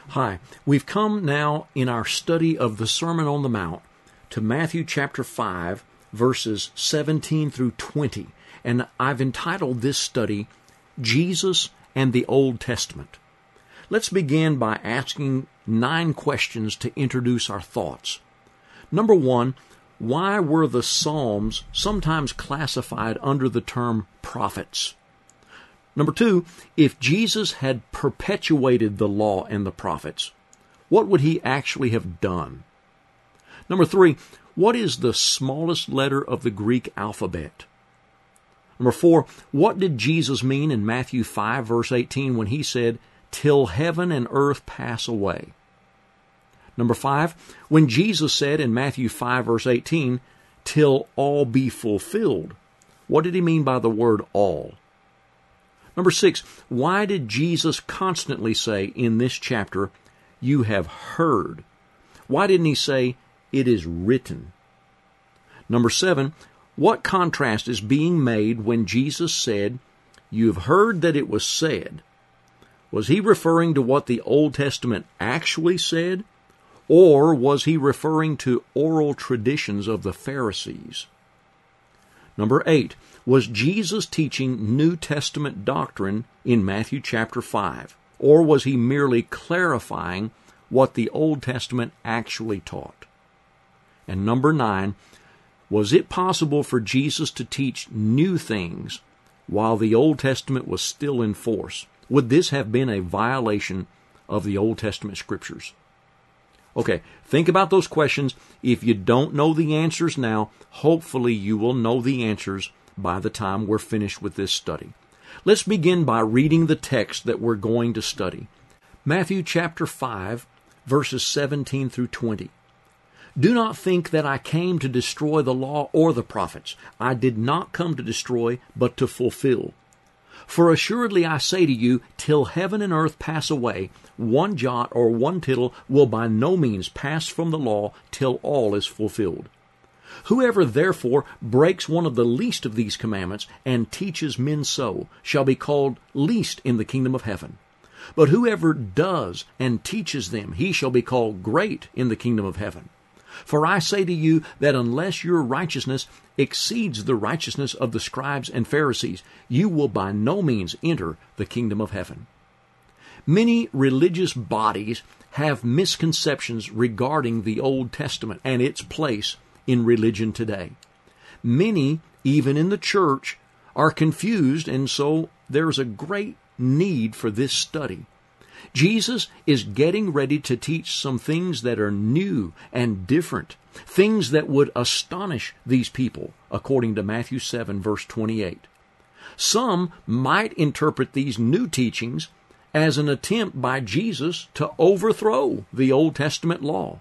Hi, we've come now in our study of the Sermon on the Mount to Matthew chapter 5, verses 17 through 20, and I've entitled this study, Jesus and the Old Testament. Let's begin by asking 9 questions to introduce our thoughts. Number 1, why were the Psalms sometimes classified under the term prophets? Number 2, if Jesus had perpetuated the law and the prophets, what would he actually have done? Number 3, what is the smallest letter of the Greek alphabet? Number 4, what did Jesus mean in Matthew 5, verse 18 when he said, "Till heaven and earth pass away"? Number 5, when Jesus said in Matthew 5, verse 18, "Till all be fulfilled," what did he mean by the word all? Number 6, why did Jesus constantly say in this chapter, "You have heard"? Why didn't he say, "It is written"? Number 7, what contrast is being made when Jesus said, "You've heard that it was said"? Was he referring to what the Old Testament actually said, or was he referring to oral traditions of the Pharisees? Number 8, was Jesus teaching New Testament doctrine in Matthew chapter 5, or was he merely clarifying what the Old Testament actually taught? And number 9, was it possible for Jesus to teach new things while the Old Testament was still in force? Would this have been a violation of the Old Testament scriptures? Okay, think about those questions. If you don't know the answers now, hopefully you will know the answers by the time we're finished with this study. Let's begin by reading the text that we're going to study. Matthew chapter 5, verses 17 through 20. "Do not think that I came to destroy the law or the prophets. I did not come to destroy, but to fulfill. For assuredly I say to you, till heaven and earth pass away, one jot or one tittle will by no means pass from the law till all is fulfilled. Whoever therefore breaks one of the least of these commandments and teaches men so shall be called least in the kingdom of heaven. But whoever does and teaches them, he shall be called great in the kingdom of heaven. For I say to you that unless your righteousness exceeds the righteousness of the scribes and Pharisees, you will by no means enter the kingdom of heaven." Many religious bodies have misconceptions regarding the Old Testament and its place in religion today. Many, even in the church, are confused, and so there's a great need for this study. Jesus is getting ready to teach some things that are new and different, things that would astonish these people, according to Matthew 7, verse 28. Some might interpret these new teachings as an attempt by Jesus to overthrow the Old Testament law.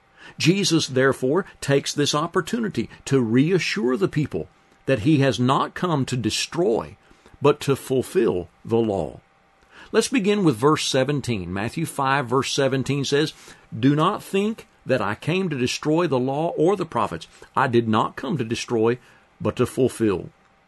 Jesus, therefore, takes this opportunity to reassure the people that he has not come to destroy, but to fulfill the law. Let's begin with verse 17. Matthew 5, verse 17 says, "Do not think that I came to destroy the law or the prophets. I did not come to destroy, but to fulfill."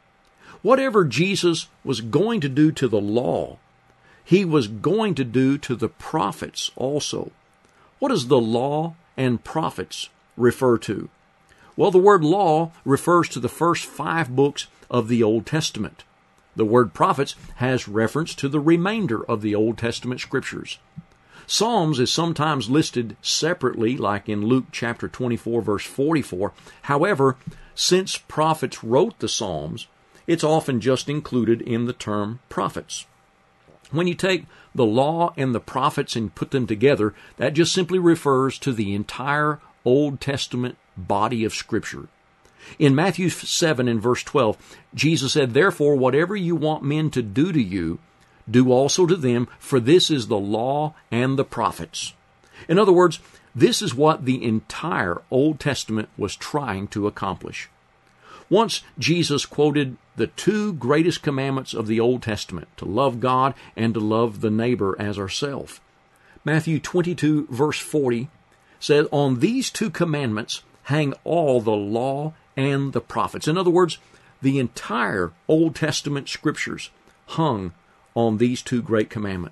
Whatever Jesus was going to do to the law, he was going to do to the prophets also. What does the law and prophets refer to? Well, the word law refers to the first 5 books of the Old Testament. The word prophets has reference to the remainder of the Old Testament scriptures. Psalms is sometimes listed separately, like in Luke chapter 24, verse 44. However, since prophets wrote the Psalms, it's often just included in the term prophets. When you take the law and the prophets and put them together, that just simply refers to the entire Old Testament body of Scripture. In Matthew 7 and verse 12, Jesus said, "Therefore, whatever you want men to do to you, do also to them, for this is the law and the prophets." In other words, this is what the entire Old Testament was trying to accomplish. Once Jesus quoted the 2 greatest commandments of the Old Testament, to love God and to love the neighbor as ourselves. Matthew 22, verse 40 says, "On these 2 commandments hang all the law and the prophets." In other words, the entire Old Testament scriptures hung on these 2 great commandments.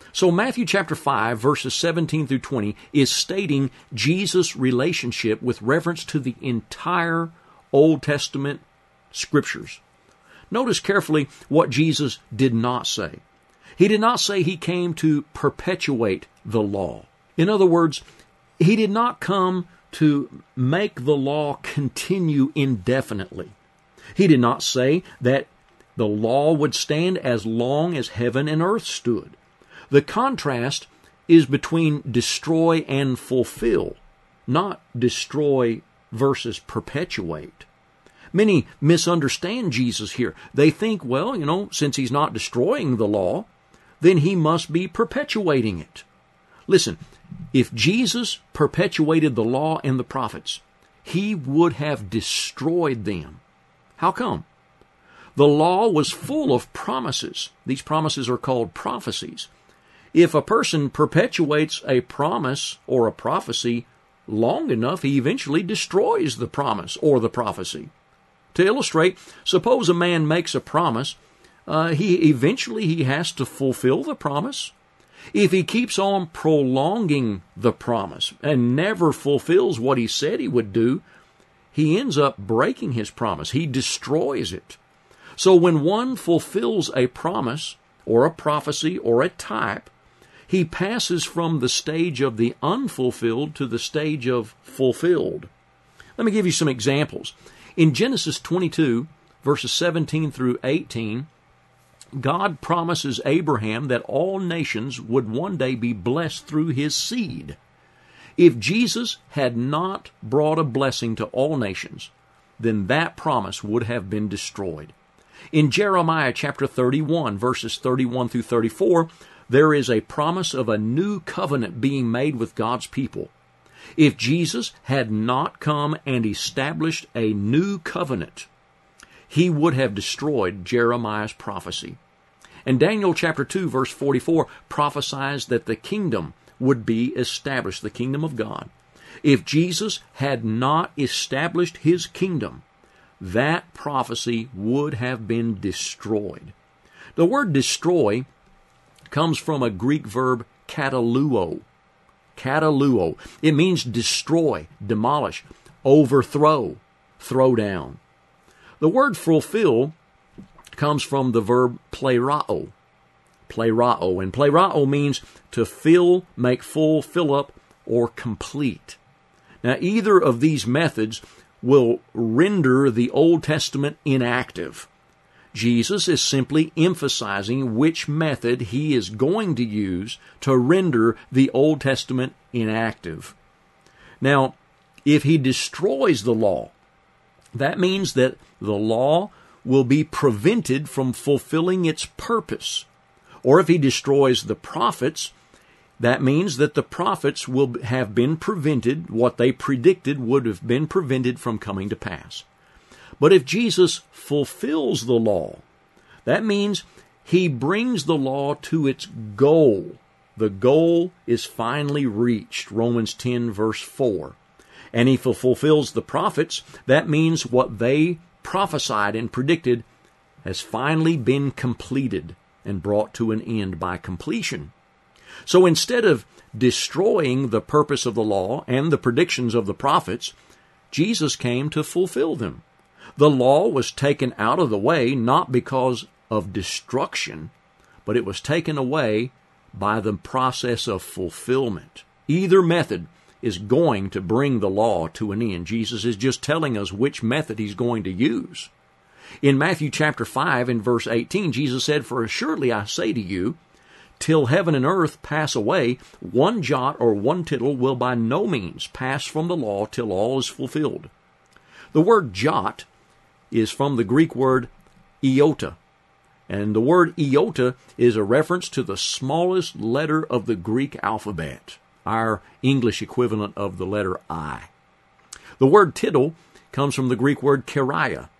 So Matthew chapter 5, verses 17 through 20 is stating Jesus' relationship with reference to the entire Old Testament Scriptures. Notice carefully what Jesus did not say. He did not say he came to perpetuate the law. In other words, he did not come to make the law continue indefinitely. He did not say that the law would stand as long as heaven and earth stood. The contrast is between destroy and fulfill, not destroy versus perpetuate. Many misunderstand Jesus here. They think, well, since he's not destroying the law, then he must be perpetuating it. Listen, if Jesus perpetuated the law and the prophets, he would have destroyed them. How come? The law was full of promises. These promises are called prophecies. If a person perpetuates a promise or a prophecy long enough, he eventually destroys the promise or the prophecy. To illustrate, suppose a man makes a promise, he has to fulfill the promise. If he keeps on prolonging the promise and never fulfills what he said he would do, he ends up breaking his promise. He destroys it. So when one fulfills a promise or a prophecy or a type, he passes from the stage of the unfulfilled to the stage of fulfilled. Let me give you some examples. In Genesis 22, verses 17 through 18, God promises Abraham that all nations would one day be blessed through his seed. If Jesus had not brought a blessing to all nations, then that promise would have been destroyed. In Jeremiah chapter 31, verses 31 through 34, there is a promise of a new covenant being made with God's people. If Jesus had not come and established a new covenant, he would have destroyed Jeremiah's prophecy. And Daniel chapter 2, verse 44 prophesies that the kingdom would be established, the kingdom of God. If Jesus had not established his kingdom, that prophecy would have been destroyed. The word destroy comes from a Greek verb kataluo. Kataluo. It means destroy, demolish, overthrow, throw down. The word fulfill comes from the verb plerao. Plerao. And plerao means to fill, make full, fill up, or complete. Now, either of these methods will render the Old Testament inactive. Jesus is simply emphasizing which method he is going to use to render the Old Testament inactive. Now, if he destroys the law, that means that the law will be prevented from fulfilling its purpose. Or if he destroys the prophets, that means that the prophets will have been prevented, what they predicted would have been prevented from coming to pass. But if Jesus fulfills the law, that means he brings the law to its goal. The goal is finally reached, Romans 10, verse 4. And if he fulfills the prophets, that means what they prophesied and predicted has finally been completed and brought to an end by completion. So instead of destroying the purpose of the law and the predictions of the prophets, Jesus came to fulfill them. The law was taken out of the way not because of destruction, but it was taken away by the process of fulfillment. Either method is going to bring the law to an end. Jesus is just telling us which method he's going to use. In Matthew chapter 5 and verse 18, Jesus said, "For assuredly I say to you, till heaven and earth pass away, one jot or one tittle will by no means pass from the law till all is fulfilled." The word jot is from the Greek word iota. And the word iota is a reference to the smallest letter of the Greek alphabet, our English equivalent of the letter I. The word tittle comes from the Greek word keria.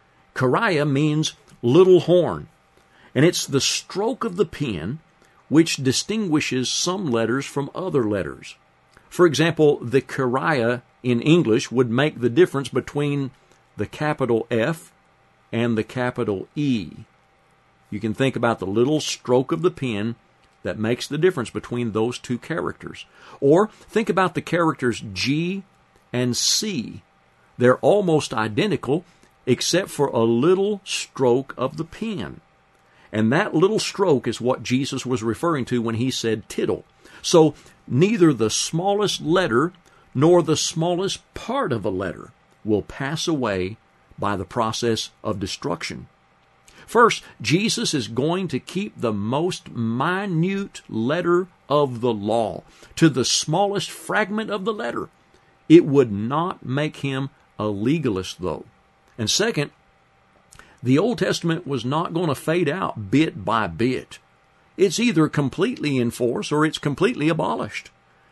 Keria means little horn, and it's the stroke of the pen which distinguishes some letters from other letters. For example, the keria in English would make the difference between the capital F and the capital E. You can think about the little stroke of the pen that makes the difference between those two characters. Or think about the characters G and C. They're almost identical except for a little stroke of the pen. And that little stroke is what Jesus was referring to when he said tittle. So neither the smallest letter nor the smallest part of a letter will pass away by the process of destruction. First, Jesus is going to keep the most minute letter of the law to the smallest fragment of the letter. It would not make him a legalist, though. And second, the Old Testament was not going to fade out bit by bit. It's either completely in force or it's completely abolished.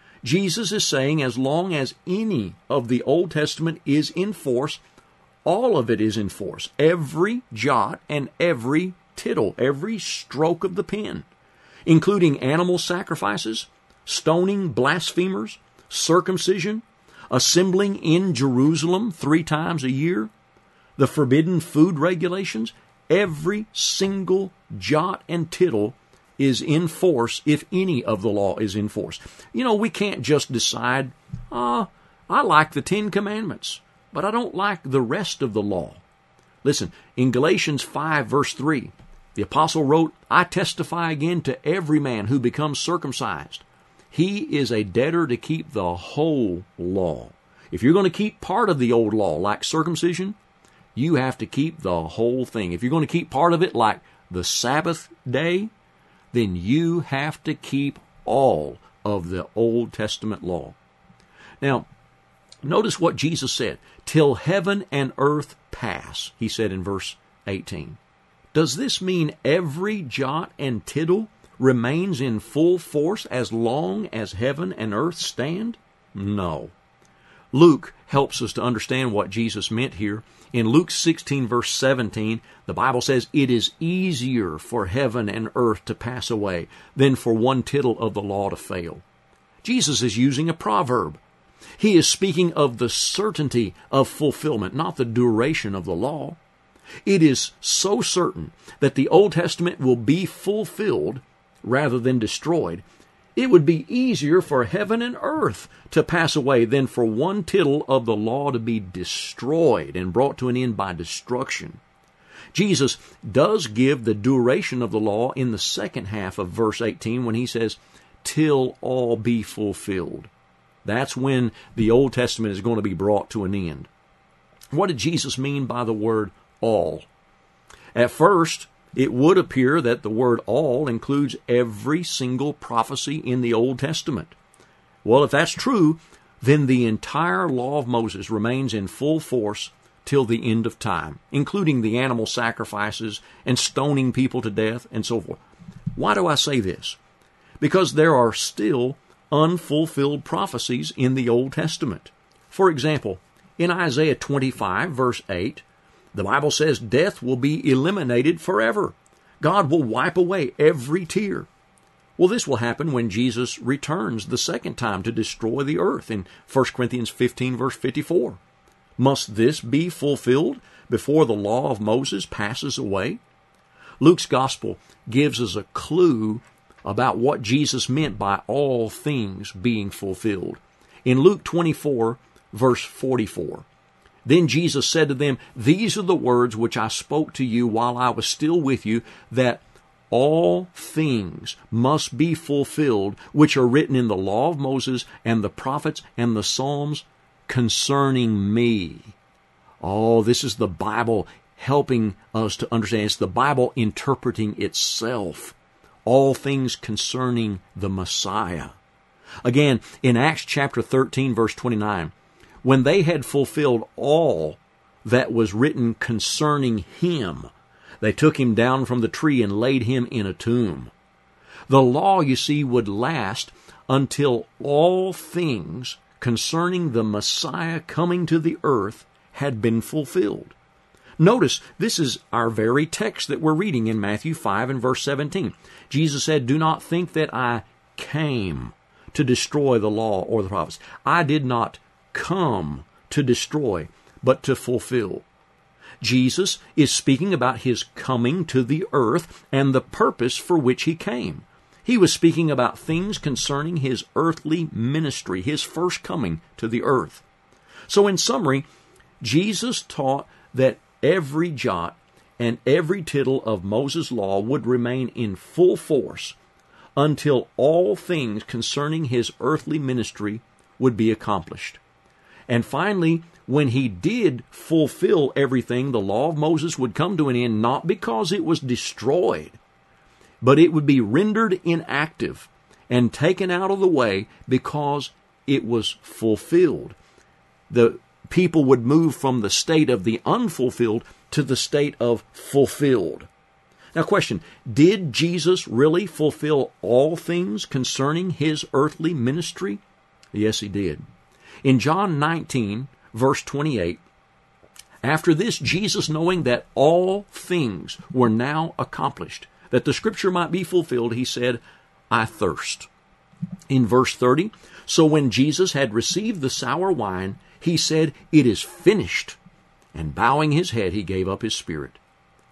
Jesus is saying as long as any of the Old Testament is in force, all of it is in force. Every jot and every tittle, every stroke of the pen, including animal sacrifices, stoning blasphemers, circumcision, assembling in Jerusalem 3 times a year, the forbidden food regulations, every single jot and tittle is in force if any of the law is in force. You know, we can't just decide, I like the 10 Commandments, but I don't like the rest of the law. Listen, in Galatians 5 verse 3, the apostle wrote, I testify again to every man who becomes circumcised. He is a debtor to keep the whole law. If you're going to keep part of the old law, like circumcision, you have to keep the whole thing. If you're going to keep part of it, like the Sabbath day, then you have to keep all of the Old Testament law. Now, notice what Jesus said. Till heaven and earth pass, he said in verse 18. Does this mean every jot and tittle remains in full force as long as heaven and earth stand? No. Luke helps us to understand what Jesus meant here. In Luke 16 verse 17, the Bible says, it is easier for heaven and earth to pass away than for one tittle of the law to fail. Jesus is using a proverb. He is speaking of the certainty of fulfillment, not the duration of the law. It is so certain that the Old Testament will be fulfilled rather than destroyed. It would be easier for heaven and earth to pass away than for one tittle of the law to be destroyed and brought to an end by destruction. Jesus does give the duration of the law in the second half of verse 18 when he says, till all be fulfilled. That's when the Old Testament is going to be brought to an end. What did Jesus mean by the word all? At first, it would appear that the word all includes every single prophecy in the Old Testament. Well, if that's true, then the entire law of Moses remains in full force till the end of time, including the animal sacrifices and stoning people to death and so forth. Why do I say this? Because there are still unfulfilled prophecies in the Old Testament. For example, in Isaiah 25, verse 8, the Bible says death will be eliminated forever. God will wipe away every tear. Well, this will happen when Jesus returns the second time to destroy the earth in 1 Corinthians 15, verse 54. Must this be fulfilled before the law of Moses passes away? Luke's gospel gives us a clue about what Jesus meant by all things being fulfilled. In Luke 24, verse 44, then Jesus said to them, these are the words which I spoke to you while I was still with you, that all things must be fulfilled which are written in the law of Moses and the prophets and the Psalms concerning me. Oh, this is the Bible helping us to understand. It's the Bible interpreting itself. All things concerning the Messiah. Again, in Acts chapter 13, verse 29, when they had fulfilled all that was written concerning him, they took him down from the tree and laid him in a tomb. The law, you see, would last until all things concerning the Messiah coming to the earth had been fulfilled. Notice, this is our very text that we're reading in Matthew 5 and verse 17. Jesus said, do not think that I came to destroy the law or the prophets. I did not come to destroy, but to fulfill. Jesus is speaking about his coming to the earth and the purpose for which he came. He was speaking about things concerning his earthly ministry, his first coming to the earth. So in summary, Jesus taught that every jot and every tittle of Moses' law would remain in full force until all things concerning his earthly ministry would be accomplished. And finally, when he did fulfill everything, the law of Moses would come to an end, not because it was destroyed, but it would be rendered inactive and taken out of the way because it was fulfilled. The people would move from the state of the unfulfilled to the state of fulfilled. Now, question, did Jesus really fulfill all things concerning his earthly ministry? Yes, he did. In John 19, verse 28, after this, Jesus, knowing that all things were now accomplished, that the Scripture might be fulfilled, he said, I thirst. In verse 30, so when Jesus had received the sour wine, he said, it is finished. And bowing his head, he gave up his spirit.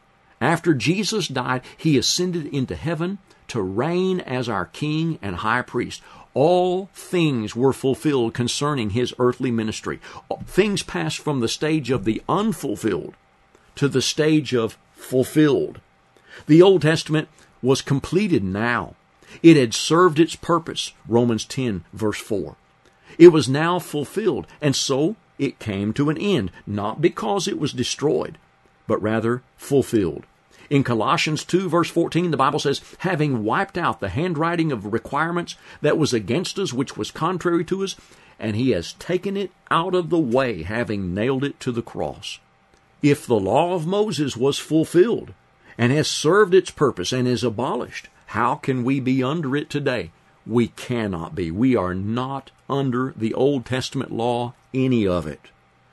After Jesus died, he ascended into heaven to reign as our King and High Priest. All things were fulfilled concerning his earthly ministry. Things passed from the stage of the unfulfilled to the stage of fulfilled. The Old Testament was completed now. It had served its purpose, Romans 10, verse 4. It was now fulfilled, and so it came to an end, not because it was destroyed, but rather fulfilled. In Colossians 2, verse 14, the Bible says, having wiped out the handwriting of requirements that was against us, which was contrary to us, and he has taken it out of the way, having nailed it to the cross. If the law of Moses was fulfilled and has served its purpose and is abolished, how can we be under it today? We cannot be. We are not under the Old Testament law, any of it.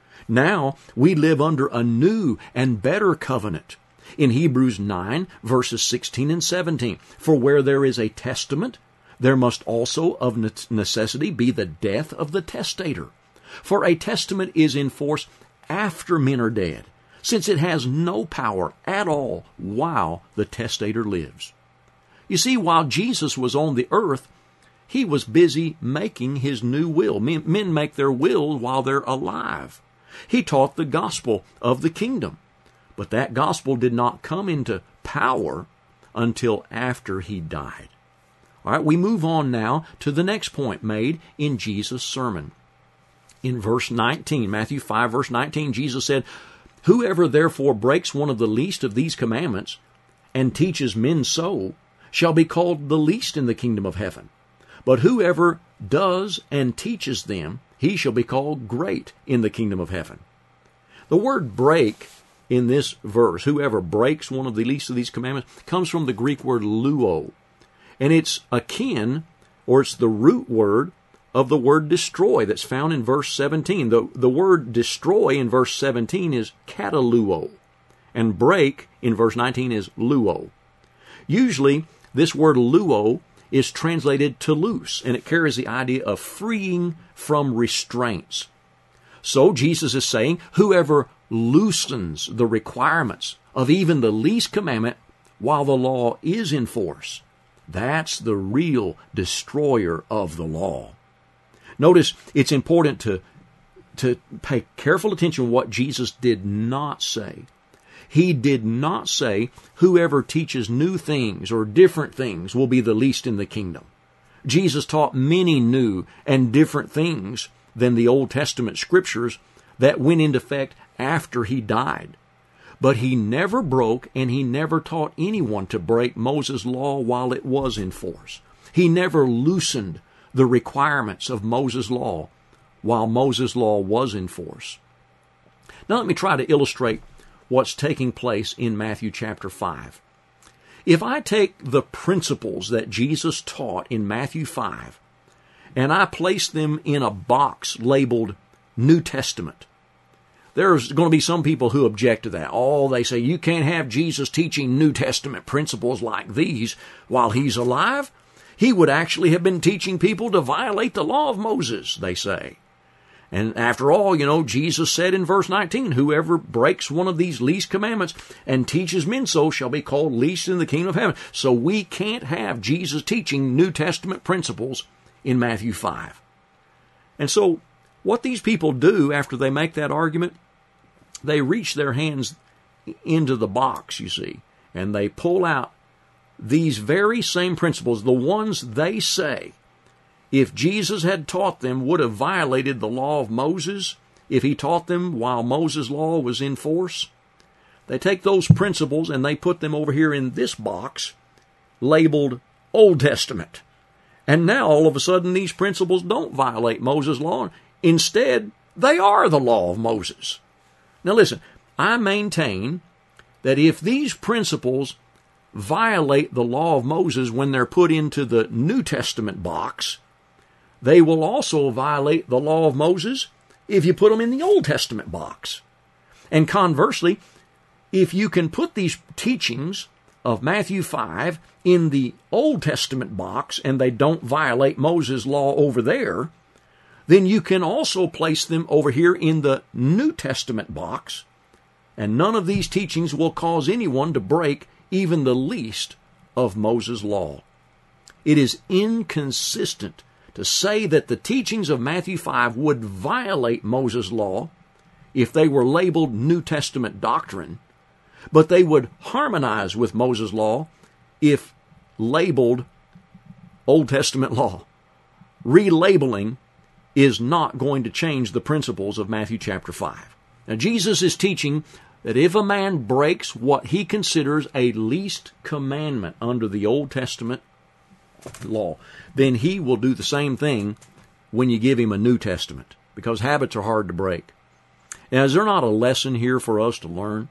Now we live under a new and better covenant. In Hebrews 9, verses 16 and 17, for where there is a testament, there must also of necessity be the death of the testator. For a testament is in force after men are dead, since it has no power at all while the testator lives. You see, while Jesus was on the earth, he was busy making his new will. Men make their will while they're alive. He taught the gospel of the kingdom, but that gospel did not come into power until after he died. All right, we move on now to the next point made in Jesus' sermon. In verse 19, Matthew 5, verse 19, Jesus said, whoever therefore breaks one of the least of these commandments and teaches men so shall be called the least in the kingdom of heaven. But whoever does and teaches them, he shall be called great in the kingdom of heaven. The word break in this verse, whoever breaks one of the least of these commandments, comes from the Greek word luo. And it's akin, or it's the root word of the word destroy that's found in verse 17. The word destroy in verse 17 is kataluo, and break in verse 19 is luo. Usually, this word luo is translated to loose, and it carries the idea of freeing from restraints. So Jesus is saying, whoever loosens the requirements of even the least commandment while the law is in force, that's the real destroyer of the law. Notice it's important to pay careful attention to what Jesus did not say. He did not say, whoever teaches new things or different things will be the least in the kingdom. Jesus taught many new and different things than the Old Testament scriptures that went into effect after he died. But he never broke and he never taught anyone to break Moses' law while it was in force. He never loosened the requirements of Moses' law while Moses' law was in force. Now let me try to illustrate what's taking place in Matthew chapter 5. If I take the principles that Jesus taught in Matthew 5 and I place them in a box labeled New Testament, there's going to be some people who object to that. Oh, they say, you can't have Jesus teaching New Testament principles like these while he's alive. He would actually have been teaching people to violate the law of Moses, they say. And after all, Jesus said in verse 19, whoever breaks one of these least commandments and teaches men so shall be called least in the kingdom of heaven. So we can't have Jesus teaching New Testament principles in Matthew 5. And so what these people do after they make that argument, they reach their hands into the box, you see, and they pull out these very same principles, the ones they say, if Jesus had taught them, would have violated the law of Moses if he taught them while Moses' law was in force. They take those principles and they put them over here in this box labeled Old Testament. And now all of a sudden these principles don't violate Moses' law. Instead, they are the law of Moses. Now listen, I maintain that if these principles violate the law of Moses when they're put into the New Testament box, they will also violate the law of Moses if you put them in the Old Testament box. And conversely, if you can put these teachings of Matthew 5 in the Old Testament box and they don't violate Moses' law over there, then you can also place them over here in the New Testament box, and none of these teachings will cause anyone to break even the least of Moses' law. It is inconsistent to say that the teachings of Matthew 5 would violate Moses' law if they were labeled New Testament doctrine, but they would harmonize with Moses' law if labeled Old Testament law. Relabeling is not going to change the principles of Matthew chapter 5. Now, Jesus is teaching that if a man breaks what he considers a least commandment under the Old Testament law, then he will do the same thing when you give him a New Testament, because habits are hard to break. Now, is there not a lesson here for us to learn?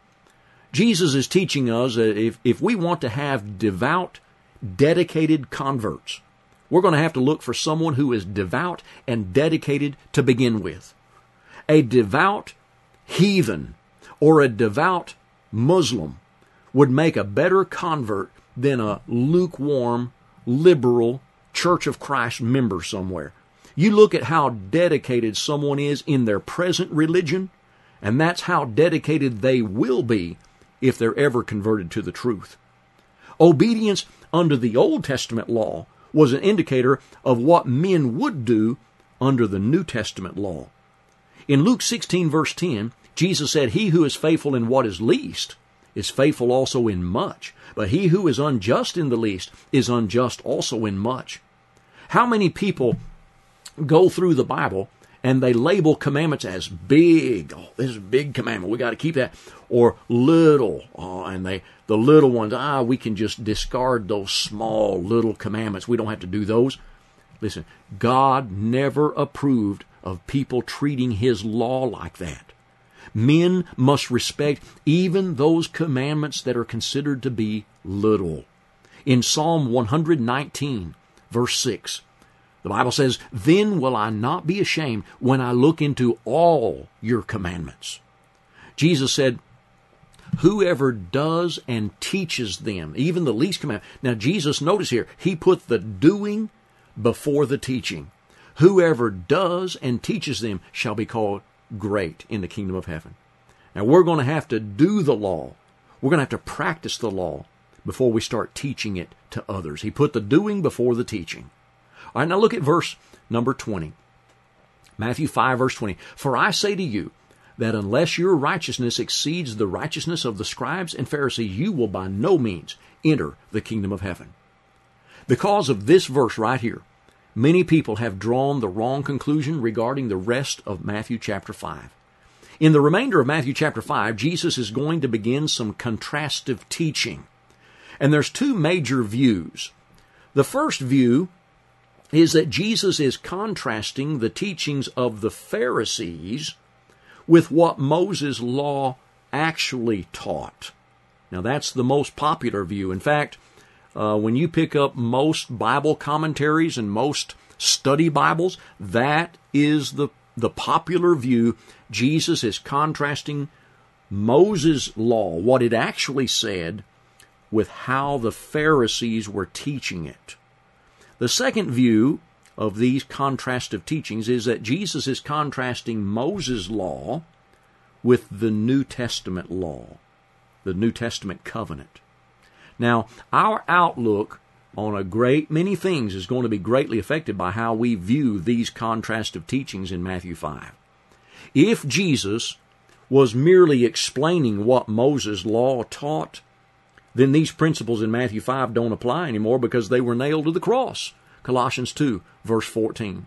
Jesus is teaching us that if we want to have devout, dedicated converts, we're going to have to look for someone who is devout and dedicated to begin with. A devout heathen or a devout Muslim would make a better convert than a lukewarm, liberal Church of Christ member somewhere. You look at how dedicated someone is in their present religion, and that's how dedicated they will be if they're ever converted to the truth. Obedience under the Old Testament law was an indicator of what men would do under the New Testament law. In Luke 16, verse 10, Jesus said, "He who is faithful in what is least is faithful also in much. But he who is unjust in the least is unjust also in much." How many people go through the Bible and they label commandments as big? Oh, this is a big commandment, we got to keep that. Or little. Oh, and the little ones, we can just discard those small little commandments. We don't have to do those. Listen, God never approved of people treating His law like that. Men must respect even those commandments that are considered to be little. In Psalm 119, verse 6, the Bible says, "Then will I not be ashamed when I look into all your commandments." Jesus said, "Whoever does and teaches them," even the least commandment. Now Jesus, notice here, He put the doing before the teaching. "Whoever does and teaches them shall be called great in the kingdom of heaven." Now we're going to have to do the law. We're going to have to practice the law before we start teaching it to others. He put the doing before the teaching. All right, now look at verse number 20. Matthew 5, verse 20. "For I say to you that unless your righteousness exceeds the righteousness of the scribes and Pharisees, you will by no means enter the kingdom of heaven." Because of this verse right here, many people have drawn the wrong conclusion regarding the rest of Matthew chapter 5. In the remainder of Matthew chapter 5, Jesus is going to begin some contrastive teaching. And there's two major views. The first view is that Jesus is contrasting the teachings of the Pharisees with what Moses' law actually taught. Now that's the most popular view. In fact, when you pick up most Bible commentaries and most study Bibles, that is the popular view. Jesus is contrasting Moses' law, what it actually said, with how the Pharisees were teaching it. The second view of these contrastive teachings is that Jesus is contrasting Moses' law with the New Testament law, the New Testament covenant. Now, our outlook on a great many things is going to be greatly affected by how we view these contrastive teachings in Matthew 5. If Jesus was merely explaining what Moses' law taught, then these principles in Matthew 5 don't apply anymore because they were nailed to the cross. Colossians 2, verse 14.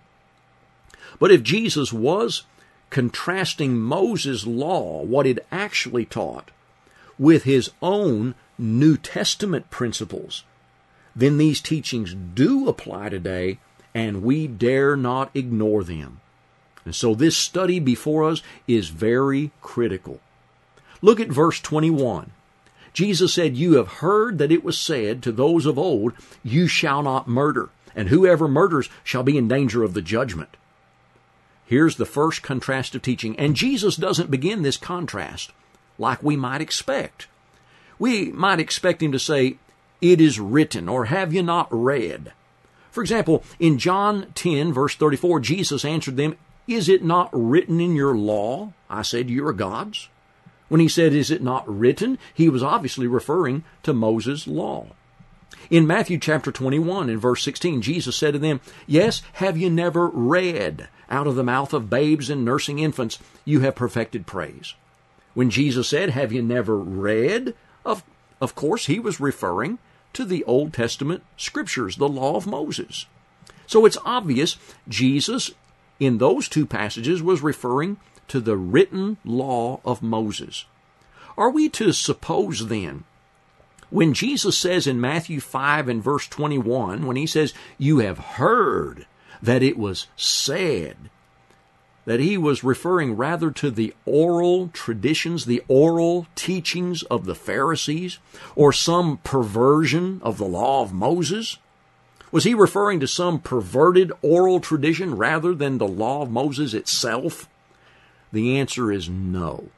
But if Jesus was contrasting Moses' law, what it actually taught, with his own New Testament principles, then these teachings do apply today, and we dare not ignore them. And so this study before us is very critical. Look at verse 21. Jesus said, "You have heard that it was said to those of old, 'You shall not murder, and whoever murders shall be in danger of the judgment.'" Here's the first contrastive teaching, and Jesus doesn't begin this contrast like we might expect. We might expect him to say, "It is written," or "Have you not read?" For example, in John 10, verse 34, Jesus answered them, "Is it not written in your law, I said you are gods?" When he said, "Is it not written?" he was obviously referring to Moses' law. In Matthew chapter 21, in verse 16, Jesus said to them, "Yes, have you never read? Out of the mouth of babes and nursing infants you have perfected praise." When Jesus said, "Have you never read?" Of course, he was referring to the Old Testament scriptures, the law of Moses. So it's obvious Jesus, in those two passages, was referring to the written law of Moses. Are we to suppose then, when Jesus says in Matthew 5 and verse 21, when he says, "You have heard that it was said," that he was referring rather to the oral traditions, the oral teachings of the Pharisees, or some perversion of the law of Moses? Was he referring to some perverted oral tradition rather than the law of Moses itself? The answer is no.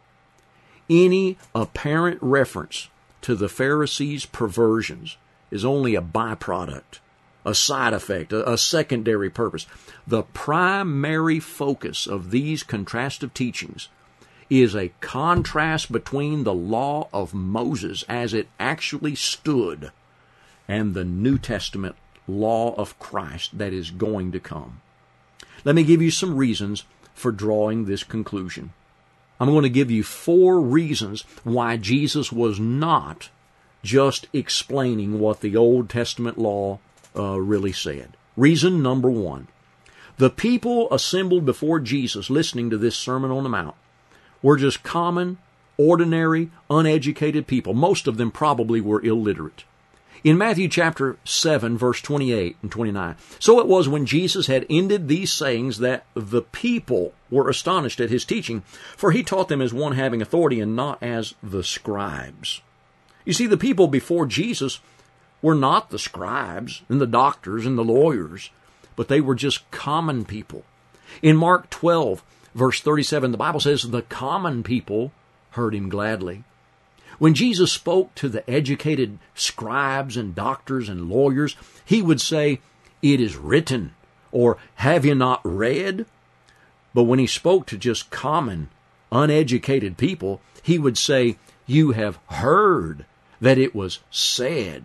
Any apparent reference to the Pharisees' perversions is only a byproduct, a side effect, a secondary purpose. The primary focus of these contrastive teachings is a contrast between the law of Moses as it actually stood and the New Testament law of Christ that is going to come. Let me give you some reasons for drawing this conclusion. I'm going to give you 4 reasons why Jesus was not just explaining what the Old Testament law really said. Reason number 1. The people assembled before Jesus listening to this Sermon on the Mount were just common, ordinary, uneducated people. Most of them probably were illiterate. In Matthew chapter 7, verse 28 and 29, "So it was when Jesus had ended these sayings that the people were astonished at his teaching, for he taught them as one having authority and not as the scribes." You see, the people before Jesus were not the scribes and the doctors and the lawyers, but they were just common people. In Mark 12, verse 37, the Bible says, "The common people heard him gladly." When Jesus spoke to the educated scribes and doctors and lawyers, he would say, "It is written," or "Have you not read?" But when he spoke to just common, uneducated people, he would say, "You have heard that it was said."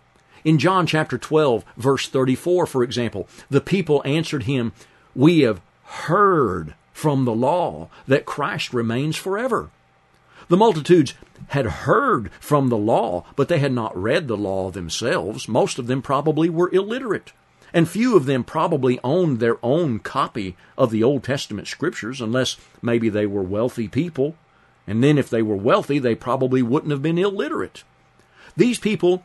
In John chapter 12, verse 34, for example, the people answered him, "We have heard from the law that Christ remains forever." The multitudes had heard from the law, but they had not read the law themselves. Most of them probably were illiterate, and few of them probably owned their own copy of the Old Testament scriptures, unless maybe they were wealthy people. And then if they were wealthy, they probably wouldn't have been illiterate. These people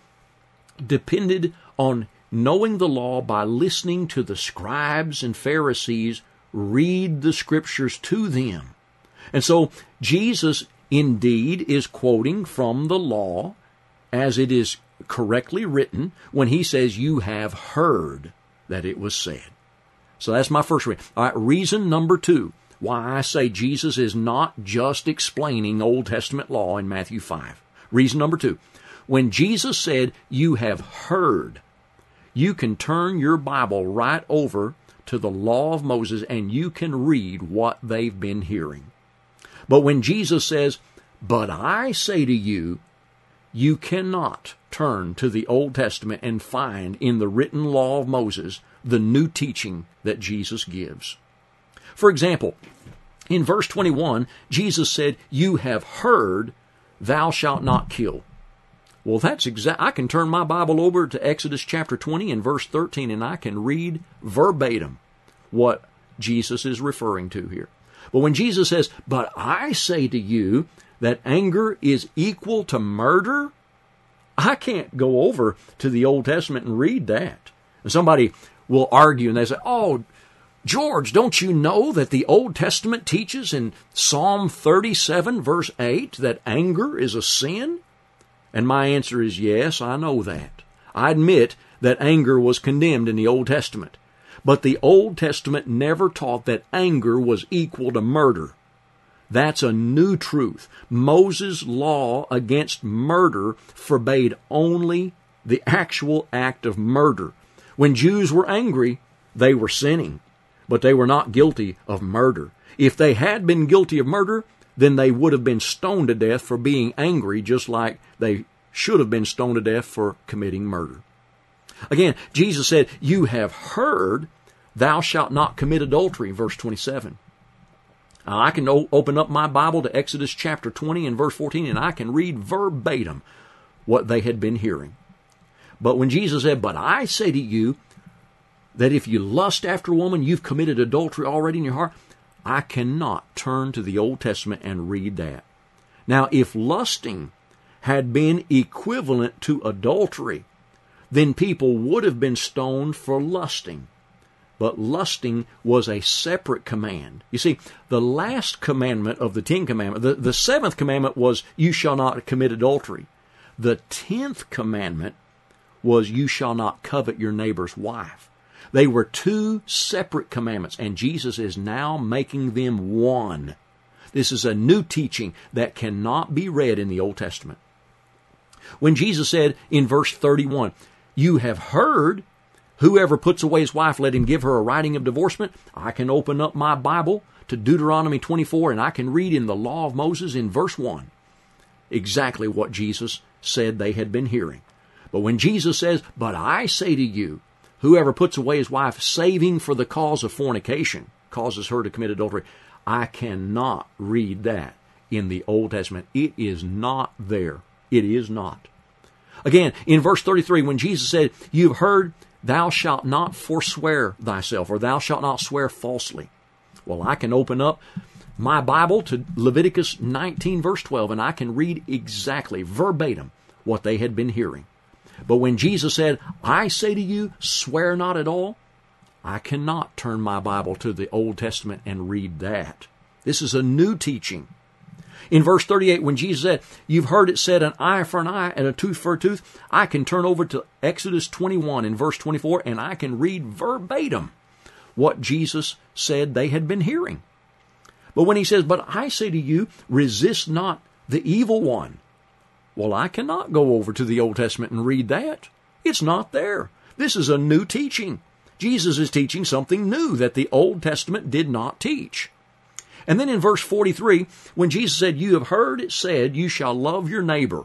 depended on knowing the law by listening to the scribes and Pharisees read the scriptures to them. And so Jesus indeed is quoting from the law as it is correctly written when he says, "You have heard that it was said." So that's my first reason. All right, reason number 2 why I say Jesus is not just explaining Old Testament law in Matthew 5. Reason number 2. When Jesus said, "You have heard," you can turn your Bible right over to the law of Moses and you can read what they've been hearing. But when Jesus says, "But I say to you," you cannot turn to the Old Testament and find in the written law of Moses the new teaching that Jesus gives. For example, in verse 21, Jesus said, "You have heard, thou shalt not kill." Well, that's I can turn my Bible over to Exodus chapter 20 and verse 13, and I can read verbatim what Jesus is referring to here. But when Jesus says, "But I say to you that anger is equal to murder," I can't go over to the Old Testament and read that. And somebody will argue and they say, "Oh, George, don't you know that the Old Testament teaches in Psalm 37 verse 8 that anger is a sin?" And my answer is yes, I know that. I admit that anger was condemned in the Old Testament. But the Old Testament never taught that anger was equal to murder. That's a new truth. Moses' law against murder forbade only the actual act of murder. When Jews were angry, they were sinning, but they were not guilty of murder. If they had been guilty of murder, then they would have been stoned to death for being angry, just like they should have been stoned to death for committing murder. Again, Jesus said, "You have heard, thou shalt not commit adultery," verse 27. Now, I can open up my Bible to Exodus chapter 20 and verse 14, and I can read verbatim what they had been hearing. But when Jesus said, "But I say to you that if you lust after a woman, you've committed adultery already in your heart," I cannot turn to the Old Testament and read that. Now, if lusting had been equivalent to adultery, then people would have been stoned for lusting. But lusting was a separate command. You see, the last commandment of the 10 Commandments, the 7th commandment was, "You shall not commit adultery." The 10th commandment was, "You shall not covet your neighbor's wife." They were two separate commandments, and Jesus is now making them one. This is a new teaching that cannot be read in the Old Testament. When Jesus said in verse 31, "You have heard, whoever puts away his wife, let him give her a writing of divorcement," I can open up my Bible to Deuteronomy 24, and I can read in the law of Moses in verse 1 exactly what Jesus said they had been hearing. But when Jesus says, "But I say to you, whoever puts away his wife, saving for the cause of fornication, causes her to commit adultery," I cannot read that in the Old Testament. It is not there. It is not. Again, in verse 33, when Jesus said, "You've heard, thou shalt not forswear thyself," or "thou shalt not swear falsely." Well, I can open up my Bible to Leviticus 19, verse 12, and I can read exactly, verbatim, what they had been hearing. But when Jesus said, "I say to you, swear not at all," I cannot turn my Bible to the Old Testament and read that. This is a new teaching. In verse 38, when Jesus said, "You've heard it said, an eye for an eye and a tooth for a tooth," I can turn over to Exodus 21 in verse 24, and I can read verbatim what Jesus said they had been hearing. But when he says, "But I say to you, resist not the evil one," well, I cannot go over to the Old Testament and read that. It's not there. This is a new teaching. Jesus is teaching something new that the Old Testament did not teach. And then in verse 43, when Jesus said, "You have heard it said, you shall love your neighbor."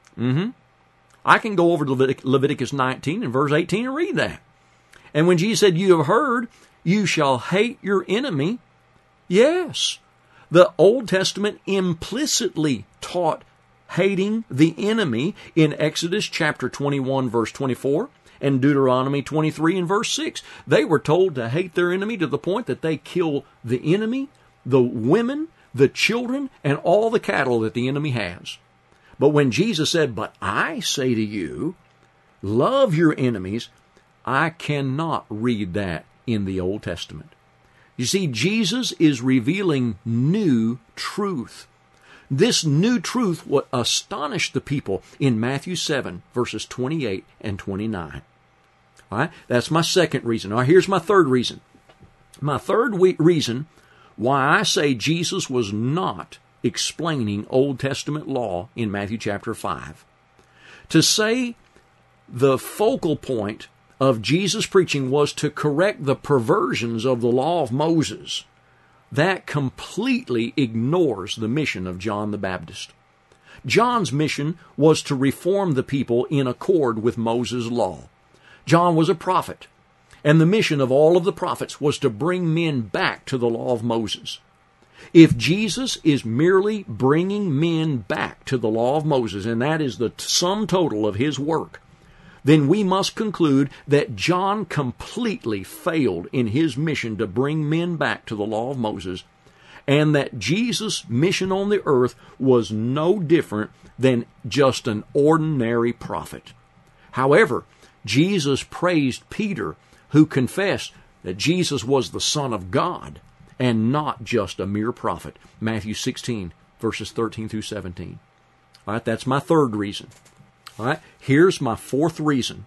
I can go over to Leviticus 19 and verse 18 and read that. And when Jesus said, "You have heard, you shall hate your enemy," yes, the Old Testament implicitly taught hating the enemy in Exodus chapter 21, verse 24, and Deuteronomy 23 and verse 6. They were told to hate their enemy to the point that they kill the enemy, the women, the children, and all the cattle that the enemy has. But when Jesus said, "But I say to you, love your enemies," I cannot read that in the Old Testament. You see, Jesus is revealing new truth. This new truth will astonish the people in Matthew 7, verses 28 and 29. All right? That's my second reason. Now, here's my third reason. My third reason why I say Jesus was not explaining Old Testament law in Matthew chapter 5. To say the focal point of Jesus' preaching was to correct the perversions of the law of Moses, that completely ignores the mission of John the Baptist. John's mission was to reform the people in accord with Moses' law. John was a prophet, and the mission of all of the prophets was to bring men back to the law of Moses. If Jesus is merely bringing men back to the law of Moses, and that is the sum total of his work, then we must conclude that John completely failed in his mission to bring men back to the law of Moses, and that Jesus' mission on the earth was no different than just an ordinary prophet. However, Jesus praised Peter, who confessed that Jesus was the Son of God and not just a mere prophet. Matthew 16, verses 13 through 17. All right, that's my third reason. All right, here's my fourth reason.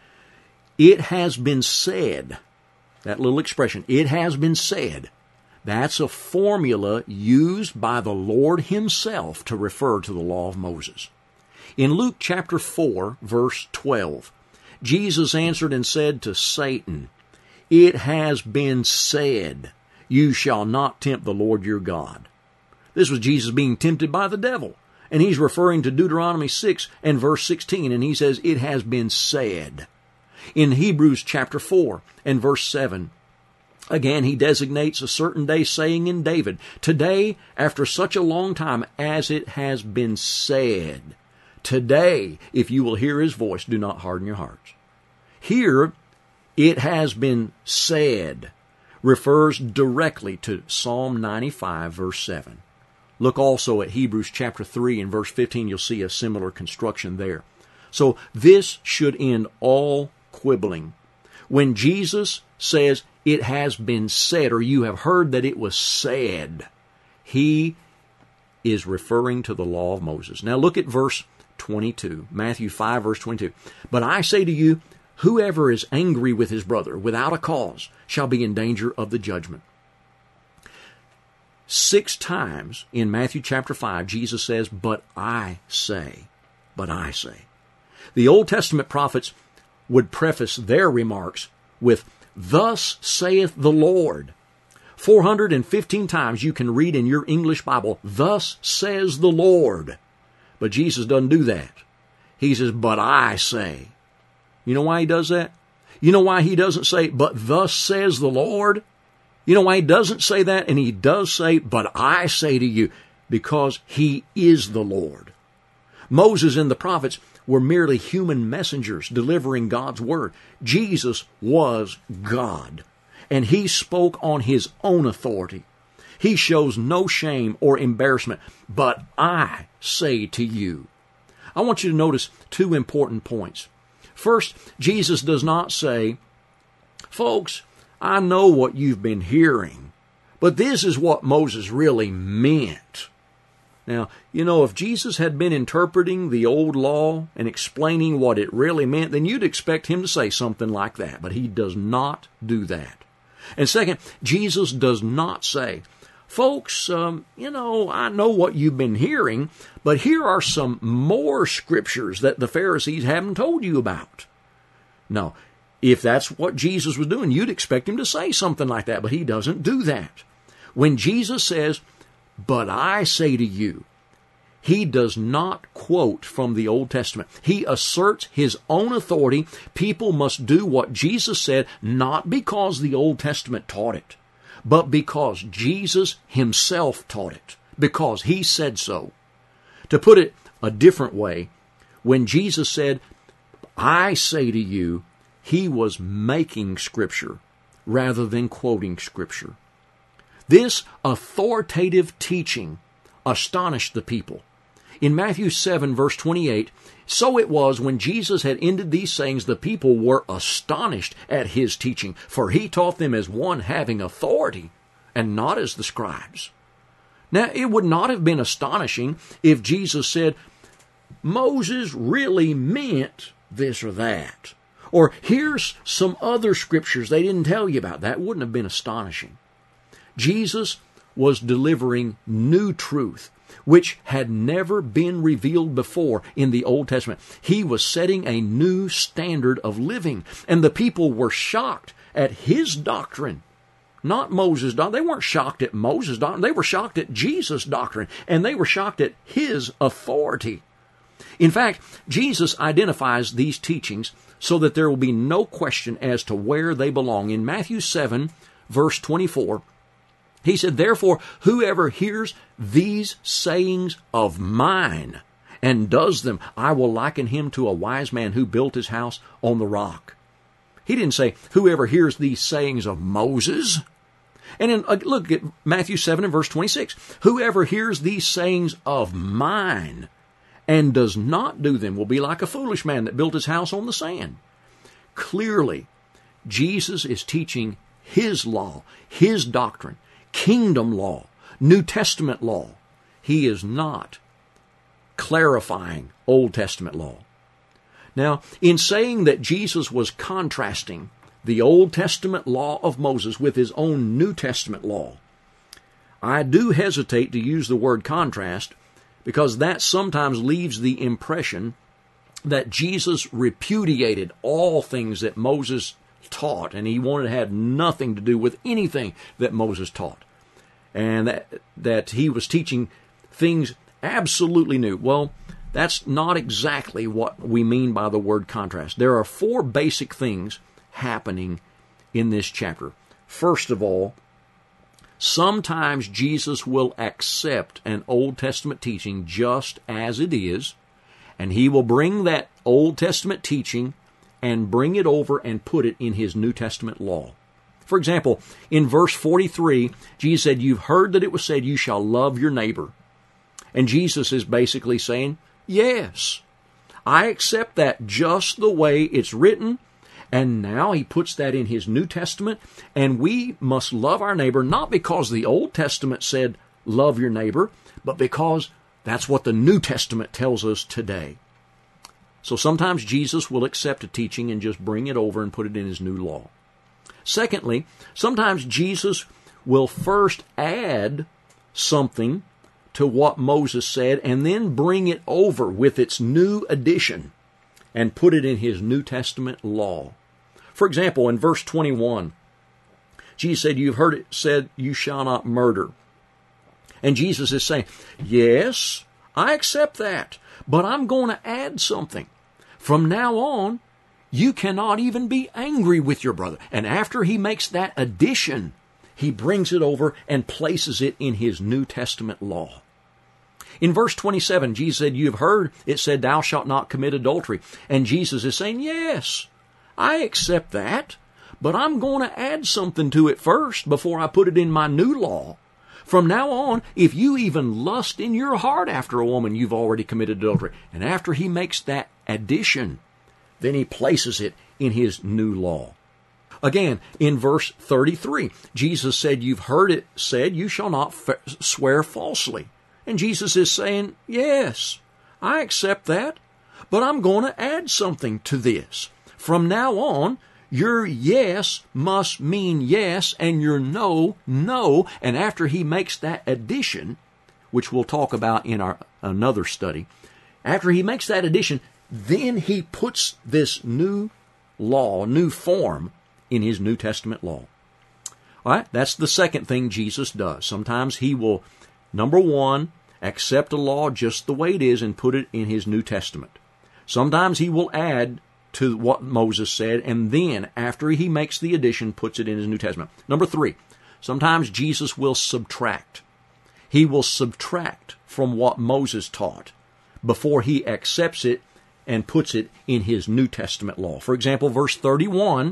It has been said, that little expression, it has been said, that's a formula used by the Lord himself to refer to the law of Moses. In Luke chapter 4, verse 12, Jesus answered and said to Satan, "It has been said, you shall not tempt the Lord your God." This was Jesus being tempted by the devil. And he's referring to Deuteronomy 6 and verse 16, and he says, "It has been said." In Hebrews chapter 4 and verse 7, again, he designates a certain day, saying in David, "Today, after such a long time, as it has been said, today, if you will hear his voice, do not harden your hearts." Here, "it has been said" refers directly to Psalm 95, verse 7. Look also at Hebrews chapter 3 and verse 15. You'll see a similar construction there. So this should end all quibbling. When Jesus says, "It has been said," or "you have heard that it was said," he is referring to the law of Moses. Now look at verse 22, Matthew 5, verse 22. "But I say to you, whoever is angry with his brother without a cause shall be in danger of the judgment." 6 times in Matthew chapter 5, Jesus says, "But I say, but I say." The Old Testament prophets would preface their remarks with, "Thus saith the Lord." 415 times you can read in your English Bible, "Thus says the Lord." But Jesus doesn't do that. He says, "But I say." You know why he does that? You know why he doesn't say, "But thus says the Lord"? You know why he doesn't say that? And he does say, "But I say to you," because he is the Lord. Moses and the prophets were merely human messengers delivering God's word. Jesus was God, and he spoke on his own authority. He shows no shame or embarrassment. "But I say to you." I want you to notice 2 important points. First, Jesus does not say, "Folks, I know what you've been hearing, but this is what Moses really meant." Now, if Jesus had been interpreting the old law and explaining what it really meant, then you'd expect him to say something like that, but he does not do that. And second, Jesus does not say, "Folks, I know what you've been hearing, but here are some more scriptures that the Pharisees haven't told you about." No. If that's what Jesus was doing, you'd expect him to say something like that, but he doesn't do that. When Jesus says, "But I say to you," he does not quote from the Old Testament. He asserts his own authority. People must do what Jesus said, not because the Old Testament taught it, but because Jesus himself taught it, because he said so. To put it a different way, when Jesus said, "I say to you," he was making Scripture rather than quoting Scripture. This authoritative teaching astonished the people. In Matthew 7, verse 28, "So it was when Jesus had ended these sayings, the people were astonished at his teaching, for he taught them as one having authority, and not as the scribes." Now, it would not have been astonishing if Jesus said, "Moses really meant this or that," or "Here's some other scriptures they didn't tell you about." That wouldn't have been astonishing. Jesus was delivering new truth which had never been revealed before in the Old Testament. He was setting a new standard of living, and the people were shocked at his doctrine, not Moses' doctrine. They weren't shocked at Moses' doctrine. They were shocked at Jesus' doctrine, and they were shocked at his authority. In fact, Jesus identifies these teachings so that there will be no question as to where they belong. In Matthew 7, verse 24, he said, "Therefore, whoever hears these sayings of mine and does them, I will liken him to a wise man who built his house on the rock." He didn't say, whoever hears these sayings of Moses. And then look at Matthew 7 and verse 26. "Whoever hears these sayings of mine and does not do them will be like a foolish man that built his house on the sand." Clearly, Jesus is teaching his law, his doctrine, kingdom law, New Testament law. He is not clarifying Old Testament law. Now, in saying that Jesus was contrasting the Old Testament law of Moses with his own New Testament law, I do hesitate to use the word contrast, because that sometimes leaves the impression that Jesus repudiated all things that Moses taught, and he wanted to have nothing to do with anything that Moses taught, and that he was teaching things absolutely new. Well, that's not exactly what we mean by the word contrast. There are four basic things happening in this chapter. First of all, sometimes Jesus will accept an Old Testament teaching just as it is, and he will bring that Old Testament teaching and bring it over and put it in his New Testament law. For example, in verse 43, Jesus said, "You've heard that it was said, you shall love your neighbor." And Jesus is basically saying, yes, I accept that just the way it's written. And now he puts that in his New Testament, and we must love our neighbor, not because the Old Testament said, love your neighbor, but because that's what the New Testament tells us today. So sometimes Jesus will accept a teaching and just bring it over and put it in his new law. Secondly, sometimes Jesus will first add something to what Moses said and then bring it over with its new addition and put it in his New Testament law. For example, in verse 21, Jesus said, "You've heard it said, you shall not murder." And Jesus is saying, yes, I accept that, but I'm going to add something. From now on, you cannot even be angry with your brother. And after he makes that addition, he brings it over and places it in his New Testament law. In verse 27, Jesus said, "You've heard it said, thou shalt not commit adultery." And Jesus is saying, yes, I accept that, but I'm going to add something to it first before I put it in my new law. From now on, if you even lust in your heart after a woman, you've already committed adultery. And after he makes that addition, then he places it in his new law. Again, in verse 33, Jesus said, "You've heard it said, you shall not swear falsely." And Jesus is saying, yes, I accept that, but I'm going to add something to this. From now on, your yes must mean yes, and your no, no. And after he makes that addition, which we'll talk about in another study, after he makes that addition, then he puts this new law, new form, in his New Testament law. All right, that's the second thing Jesus does. Sometimes he will, number one, accept a law just the way it is and put it in his New Testament. Sometimes he will add to what Moses said, and then, after he makes the addition, puts it in his New Testament. Number three, sometimes Jesus will subtract. He will subtract from what Moses taught before he accepts it and puts it in his New Testament law. For example, verse 31,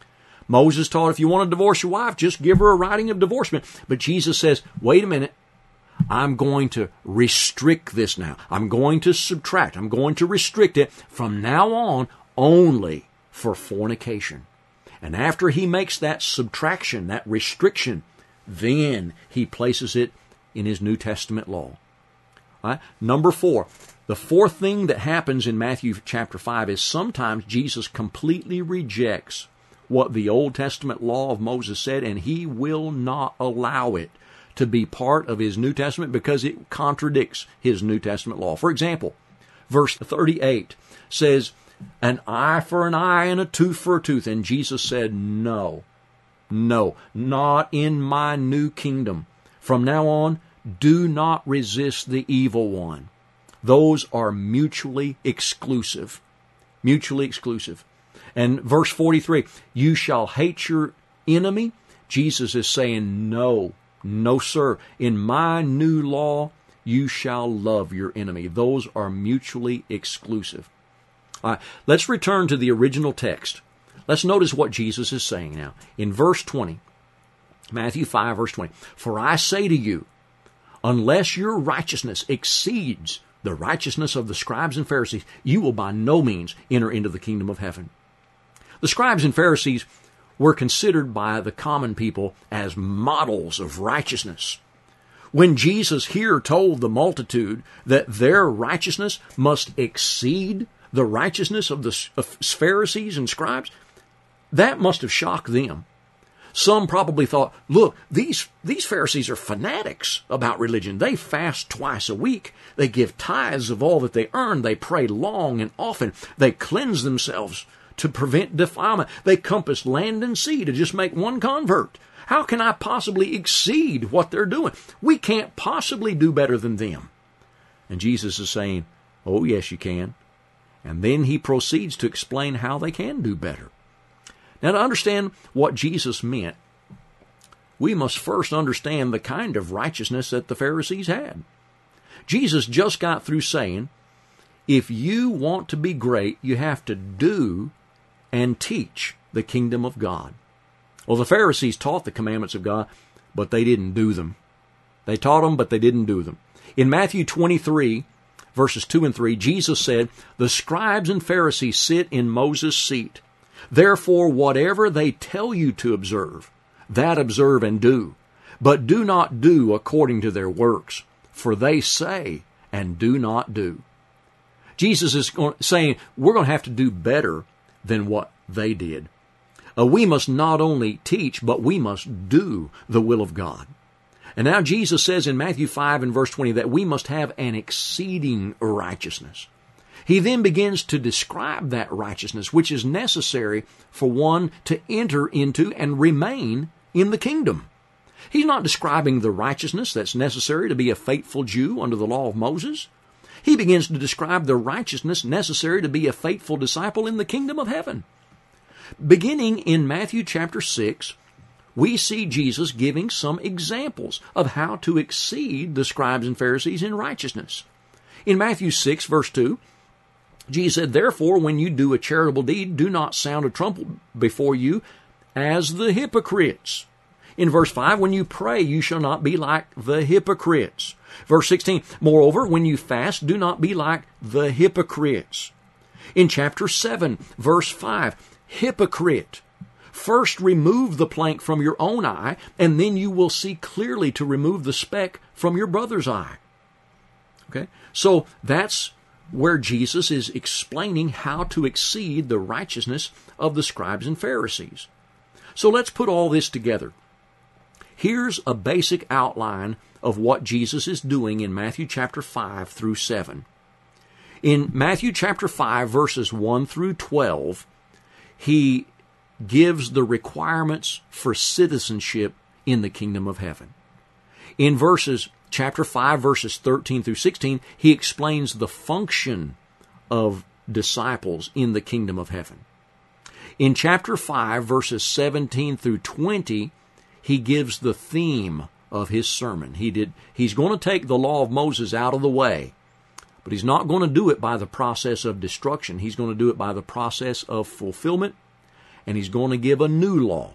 Moses taught if you want to divorce your wife, just give her a writing of divorcement. But Jesus says, wait a minute, I'm going to restrict this now. I'm going to subtract. I'm going to restrict it from now on only for fornication. And after he makes that subtraction, that restriction, then he places it in his New Testament law. All right? Number four, the fourth thing that happens in Matthew chapter 5 is sometimes Jesus completely rejects what the Old Testament law of Moses said, and he will not allow it to be part of his New Testament because it contradicts his New Testament law. For example, verse 38 says, an eye for an eye and a tooth for a tooth. And Jesus said, no, not in my new kingdom. From now on, do not resist the evil one. Those are mutually exclusive. Mutually exclusive. And verse 43, you shall hate your enemy. Jesus is saying, no, sir. In my new law, you shall love your enemy. Those are mutually exclusive. All right, let's return to the original text. Let's notice what Jesus is saying now. In verse 20, Matthew 5, verse 20, for I say to you, unless your righteousness exceeds the righteousness of the scribes and Pharisees, you will by no means enter into the kingdom of heaven. The scribes and Pharisees were considered by the common people as models of righteousness. When Jesus here told the multitude that their righteousness must exceed the righteousness of the Pharisees and scribes, that must have shocked them. Some probably thought, look, these Pharisees are fanatics about religion. They fast twice a week. They give tithes of all that they earn. They pray long and often. They cleanse themselves to prevent defilement. They compass land and sea to just make one convert. How can I possibly exceed what they're doing? We can't possibly do better than them. And Jesus is saying, oh, yes, you can. And then he proceeds to explain how they can do better. Now, to understand what Jesus meant, we must first understand the kind of righteousness that the Pharisees had. Jesus just got through saying, if you want to be great, you have to do and teach the kingdom of God. Well, the Pharisees taught the commandments of God, but they didn't do them. They taught them, but they didn't do them. In Matthew 23, verses 2 and 3, Jesus said, the scribes and Pharisees sit in Moses' seat. Therefore, whatever they tell you to observe, that observe and do. But do not do according to their works, for they say and do not do. Jesus is saying we're going to have to do better than what they did. We must not only teach, but we must do the will of God. And now Jesus says in Matthew 5 and verse 20 that we must have an exceeding righteousness. He then begins to describe that righteousness, which is necessary for one to enter into and remain in the kingdom. He's not describing the righteousness that's necessary to be a faithful Jew under the law of Moses. He begins to describe the righteousness necessary to be a faithful disciple in the kingdom of heaven. Beginning in Matthew chapter 6, we see Jesus giving some examples of how to exceed the scribes and Pharisees in righteousness. In Matthew 6, verse 2, Jesus said, therefore, when you do a charitable deed, do not sound a trumpet before you as the hypocrites. In verse 5, when you pray, you shall not be like the hypocrites. Verse 16, moreover, when you fast, do not be like the hypocrites. In chapter 7, verse 5, hypocrite, first remove the plank from your own eye, and then you will see clearly to remove the speck from your brother's eye. Okay, so that's where Jesus is explaining how to exceed the righteousness of the scribes and Pharisees. So let's put all this together. Here's a basic outline of what Jesus is doing in Matthew chapter 5 through 7. In Matthew chapter 5, verses 1 through 12, he gives the requirements for citizenship in the kingdom of heaven. In chapter 5, verses 13 through 16, he explains the function of disciples in the kingdom of heaven. In chapter 5, verses 17 through 20, he gives the theme of his sermon. He's going to take the law of Moses out of the way, but he's not going to do it by the process of destruction. He's going to do it by the process of fulfillment, and he's going to give a new law.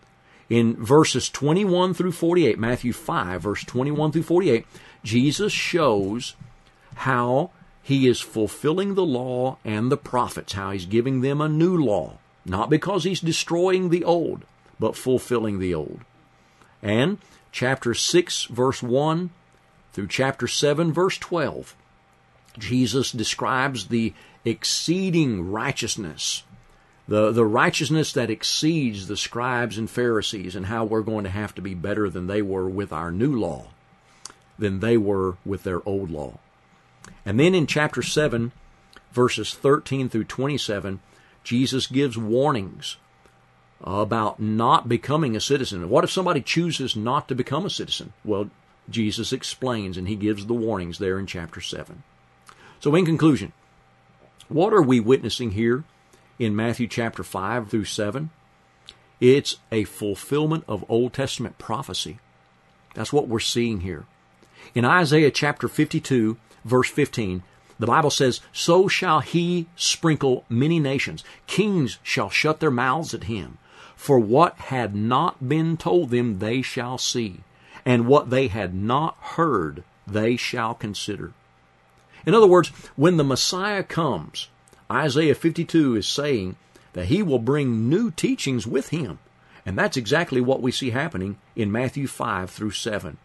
In verses 21 through 48, Matthew 5, verse 21 through 48, Jesus shows how he is fulfilling the law and the prophets, how he's giving them a new law, not because he's destroying the old, but fulfilling the old. And chapter 6, verse 1 through chapter 7, verse 12, Jesus describes the exceeding righteousness the righteousness that exceeds the scribes and Pharisees, and how we're going to have to be better than they were with our new law, than they were with their old law. And then in chapter 7, verses 13 through 27, Jesus gives warnings about not becoming a citizen. What if somebody chooses not to become a citizen? Well, Jesus explains, and he gives the warnings there in chapter 7. So in conclusion, what are we witnessing here in Matthew chapter 5 through 7? It's a fulfillment of Old Testament prophecy. That's what we're seeing here. In Isaiah chapter 52, verse 15, the Bible says, "So shall he sprinkle many nations. Kings shall shut their mouths at him. For what had not been told them they shall see, and what they had not heard they shall consider." In other words, when the Messiah comes, Isaiah 52 is saying that he will bring new teachings with him. And that's exactly what we see happening in Matthew 5 through 7.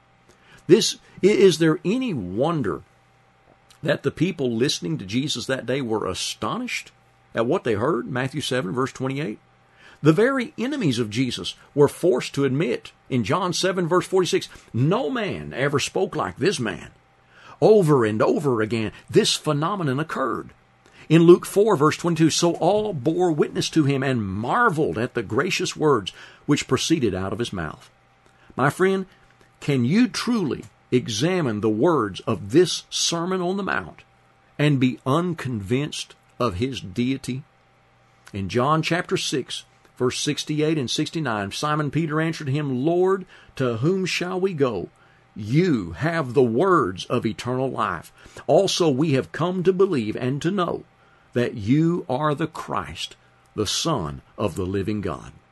Is there any wonder that the people listening to Jesus that day were astonished at what they heard? Matthew 7, verse 28. The very enemies of Jesus were forced to admit in John 7, verse 46, no man ever spoke like this man. Over and over again, this phenomenon occurred. In Luke 4, verse 22, so all bore witness to him and marveled at the gracious words which proceeded out of his mouth. My friend, can you truly examine the words of this Sermon on the Mount and be unconvinced of his deity? In John chapter 6, verse 68 and 69, Simon Peter answered him, Lord, to whom shall we go? You have the words of eternal life. Also we have come to believe and to know that you are the Christ, the Son of the living God.